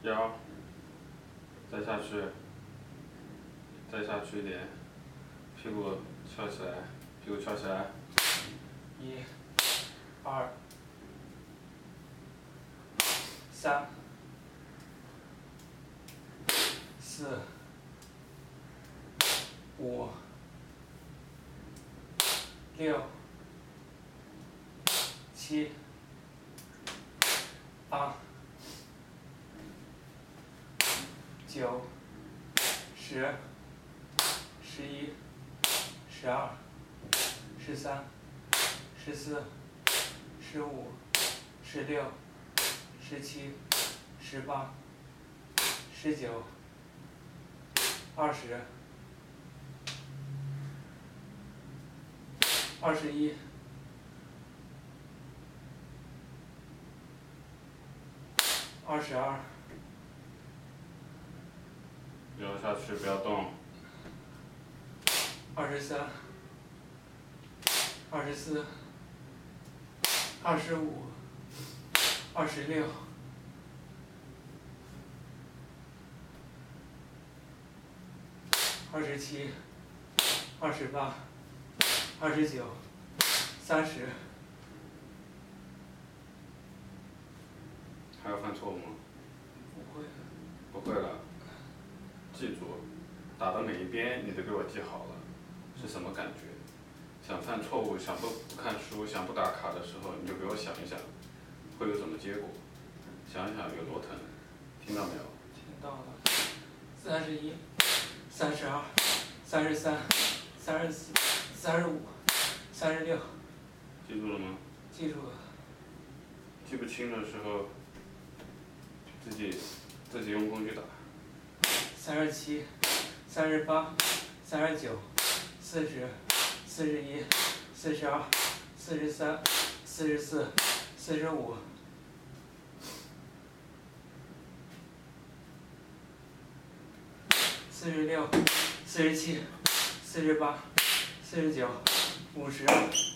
腰，再下去，再下去一点，屁股翘起来，屁股翘起来。 1、2、3、4、5、6、7、8、9、10、11、12、13、14、15、16、17、18、19、20、21、22、 腰下去，不要动。 23、24、25、26、27、28、29、30。 还要犯错误吗？ 不会。 不会了。记住，打的每一边你都给我记好了，是什么感觉？想犯错误，想不看书，想不打卡的时候，你就给我想一想，会有什么结果？想一想有多疼，听到没有？ 听到了。31、32、33、34、35、36。 记住了吗？ 记住了。 记不清的时候，自己用工具打。 37、38、39、40、41、42、43、44、45。46、47、48、49、50。